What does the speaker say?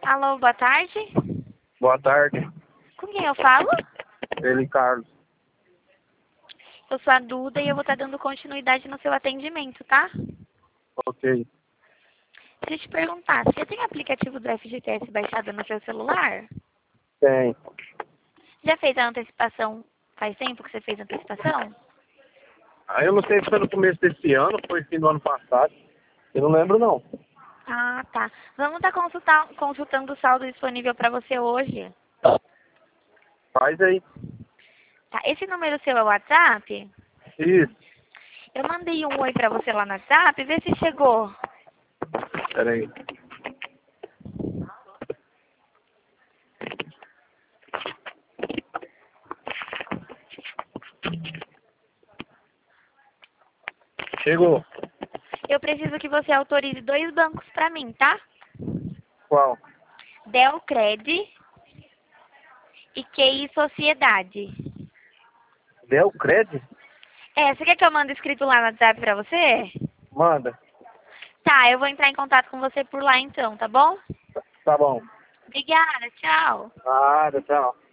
Alô, boa tarde. Boa tarde, Com quem eu falo? ele Carlos. Eu sou a Duda e eu vou estar dando continuidade no seu atendimento, tá? Ok. Deixa eu te perguntar, você tem aplicativo do FGTS baixado no seu celular? Tem. Já fez a antecipação? Faz tempo que você fez a antecipação? Eu não sei se foi no começo desse ano, foi fim do ano passado. Eu não lembro não. Ah, tá. Vamos estar consultando o saldo disponível para você hoje. Faz aí. Tá, esse número seu é o WhatsApp? Isso. Eu mandei um oi para você lá no WhatsApp, vê se chegou. Pera aí. Chegou. Eu preciso que você autorize 2 bancos para mim, tá? Qual? Delcred e QI Sociedade. Delcred? Você quer que eu mande escrito lá no WhatsApp pra você? Manda. Tá, eu vou entrar em contato com você por lá então, tá bom? Tá bom. Obrigada, tchau. Nada, tchau.